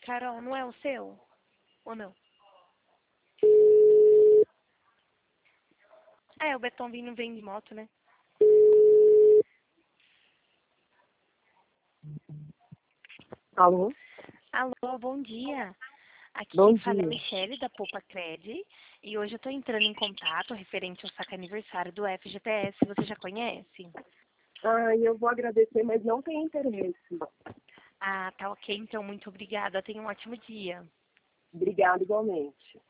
Carol, não é o seu? Ou não? É, o Betonville não vem de moto, né? Alô? Alô, bom dia. Aqui Bom quem fala é a dia. Michele, da Poupa Cred. E hoje eu tô entrando em contato referente ao saque aniversário do FGTS. Você já conhece? Eu vou agradecer, mas não tem interesse. Ah, tá ok. Então, muito obrigada. Tenha um ótimo dia. Obrigada igualmente.